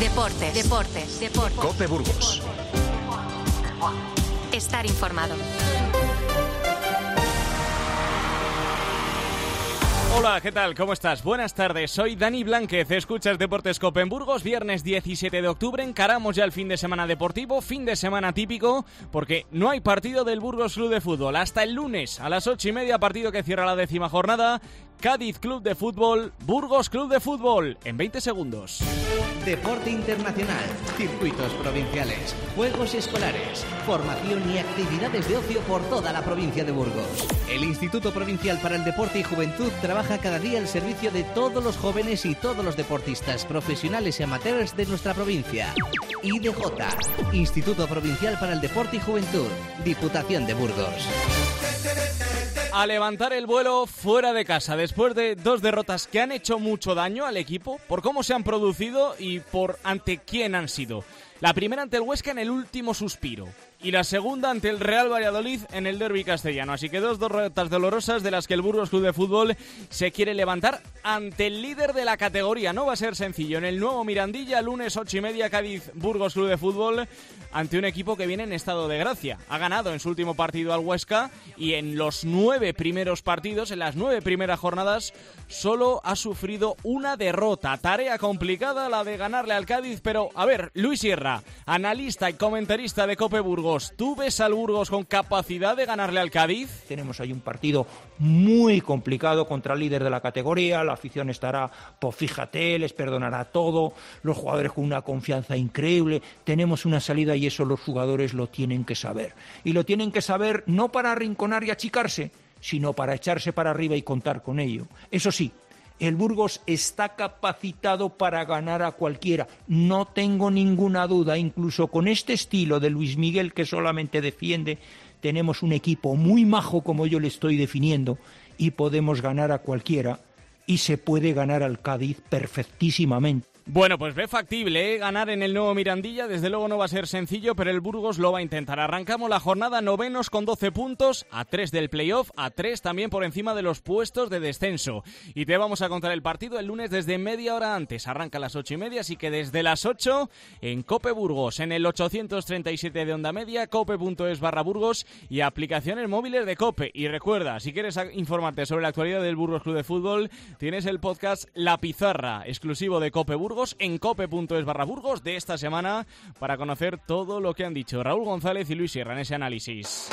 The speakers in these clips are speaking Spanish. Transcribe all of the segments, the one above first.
Deportes. COPE Burgos. Estar informado. Hola, ¿qué tal? ¿Cómo estás? Buenas tardes, soy Dani Blánquez, escuchas Deportes COPE en Burgos, viernes 17 de octubre, encaramos ya el fin de semana deportivo, fin de semana típico, porque no hay partido del Burgos Club de Fútbol. Hasta el lunes a las 8:30, partido que cierra la 10ª jornada, Cádiz Club de Fútbol, Burgos Club de Fútbol, en 20 segundos. Deporte internacional, circuitos provinciales, juegos escolares, formación y actividades de ocio por toda la provincia de Burgos. El Instituto Provincial para el Deporte y Juventud trabaja cada día al servicio de todos los jóvenes y todos los deportistas profesionales y amateurs de nuestra provincia. IDJ, Instituto Provincial para el Deporte y Juventud, Diputación de Burgos. A levantar el vuelo fuera de casa después de dos derrotas que han hecho mucho daño al equipo por cómo se han producido y por ante quién han sido. La primera ante el Huesca en el último suspiro y la segunda ante el Real Valladolid en el derbi castellano. Así que dos derrotas dolorosas de las que el Burgos Club de Fútbol se quiere levantar ante el líder de la categoría. No va a ser sencillo. En el nuevo Mirandilla, lunes 8:30, Cádiz Burgos Club de Fútbol ante un equipo que viene en estado de gracia. Ha ganado en su último partido al Huesca y en los 9 primeros partidos, en las 9 primeras jornadas, solo ha sufrido una derrota. Tarea complicada la de ganarle al Cádiz, pero a ver, Luis Sierra, analista y comentarista de COPE Burgos, ¿tú ves al Burgos con capacidad de ganarle al Cádiz? Tenemos ahí un partido muy complicado contra el líder de la categoría, la afición estará, pues fíjate, les perdonará todo, los jugadores con una confianza increíble, tenemos una salida y eso los jugadores lo tienen que saber. Y lo tienen que saber no para arrinconar y achicarse, sino para echarse para arriba y contar con ello. Eso sí, el Burgos está capacitado para ganar a cualquiera, no tengo ninguna duda, incluso con este estilo de Luis Miguel que solamente defiende, tenemos un equipo muy majo como yo le estoy definiendo y podemos ganar a cualquiera y se puede ganar al Cádiz perfectísimamente. Bueno, pues ve factible, ganar en el nuevo Mirandilla, desde luego no va a ser sencillo, pero el Burgos lo va a intentar. Arrancamos la jornada novenos con 12 puntos, a 3 del playoff, a 3 también por encima de los puestos de descenso. Y te vamos a contar el partido el lunes desde media hora antes, arranca a las 8:30, así que desde las 8 en COPE Burgos, en el 837 de onda media, cope.es/Burgos y aplicaciones móviles de COPE. Y recuerda, si quieres informarte sobre la actualidad del Burgos Club de Fútbol, tienes el podcast La Pizarra, exclusivo de COPE Burgos, en cope.es/Burgos de esta semana para conocer todo lo que han dicho Raúl González y Luis Sierra en ese análisis.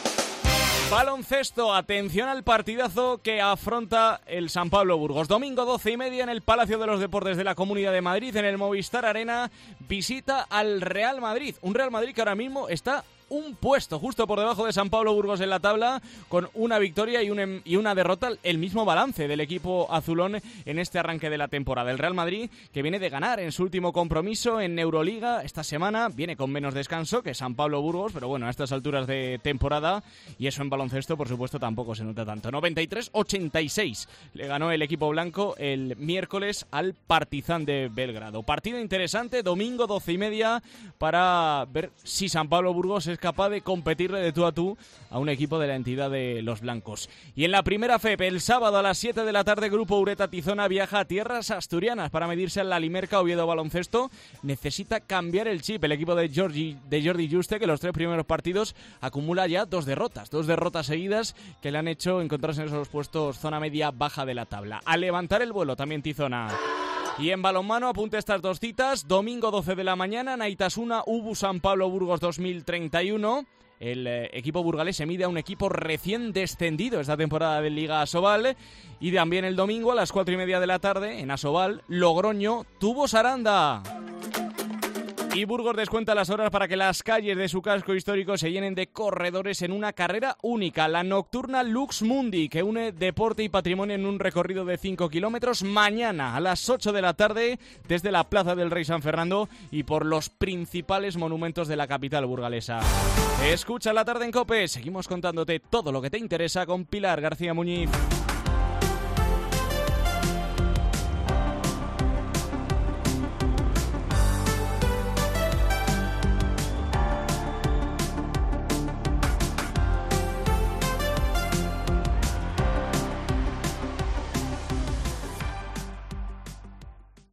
Baloncesto, atención al partidazo que afronta el San Pablo Burgos. Domingo 12:30 en el Palacio de los Deportes de la Comunidad de Madrid, en el Movistar Arena, visita al Real Madrid. Un Real Madrid que ahora mismo está un puesto justo por debajo de San Pablo Burgos en la tabla, con una victoria y una derrota, el mismo balance del equipo azulón en este arranque de la temporada. El Real Madrid, que viene de ganar en su último compromiso en Euroliga esta semana, viene con menos descanso que San Pablo Burgos, pero bueno, a estas alturas de temporada, y eso en baloncesto por supuesto tampoco se nota tanto. 93-86 le ganó el equipo blanco el miércoles al Partizan de Belgrado. Partido interesante, domingo 12:30, para ver si San Pablo Burgos es capaz de competirle de tú a tú a un equipo de la entidad de los blancos. Y en la primera FEP, el sábado a las 7 de la tarde, Grupo Ureta Tizona viaja a tierras asturianas para medirse al Lalimerca Oviedo Baloncesto. Necesita cambiar el chip el equipo de Jordi Juste, que los 3 primeros partidos acumula ya 2 derrotas seguidas que le han hecho encontrarse en esos puestos zona media baja de la tabla. A levantar el vuelo también Tizona. Y en balonmano, apunte estas 2 citas. Domingo 12 de la mañana, Naitasuna, UBU San Pablo Burgos 2031. El equipo burgalés se mide a un equipo recién descendido esta temporada de Liga Asobal. Y también el domingo a las 4:30 de la tarde, en Asobal, Logroño, Tubos Aranda. Y Burgos descuenta las horas para que las calles de su casco histórico se llenen de corredores en una carrera única, la nocturna Lux Mundi, que une deporte y patrimonio en un recorrido de 5 kilómetros mañana a las 8 de la tarde desde la Plaza del Rey San Fernando y por los principales monumentos de la capital burgalesa. Escucha la tarde en COPE, seguimos contándote todo lo que te interesa con Pilar García Muñiz.